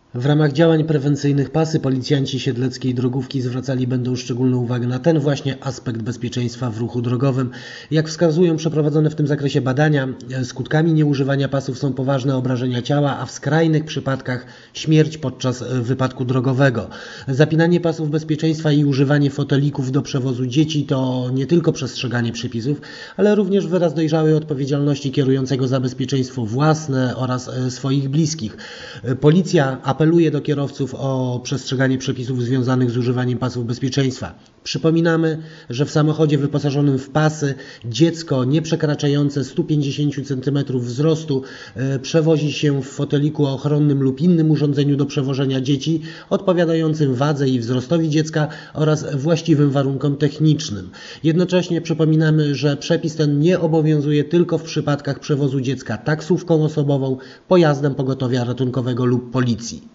W ramach działań prewencyjnych PASY policjanci siedleckiej drogówki zwracali będą szczególną uwagę na ten właśnie aspekt bezpieczeństwa w ruchu drogowym. Jak wskazują przeprowadzone w tym zakresie badania, skutkami nieużywania pasów są poważne obrażenia ciała, a w skrajnych przypadkach śmierć podczas wypadku drogowego. Zapinanie pasów bezpieczeństwa i używanie fotelików do przewozu dzieci to nie tylko przestrzeganie przepisów, ale również wyraz dojrzałej odpowiedzialności kierującego za bezpieczeństwo własne oraz swoich bliskich. Policja apeluje do kierowców o przestrzeganie przepisów związanych z używaniem pasów bezpieczeństwa. Przypominamy, że w samochodzie wyposażonym w pasy dziecko nieprzekraczające 150 cm wzrostu przewozi się w foteliku ochronnym lub innym urządzeniu do przewożenia dzieci odpowiadającym wadze i wzrostowi dziecka oraz właściwym warunkom technicznym. Jednocześnie przypominamy, że przepis ten nie obowiązuje tylko w przypadkach przewozu dziecka taksówką osobową, pojazdem pogotowia ratunkowego lub policji.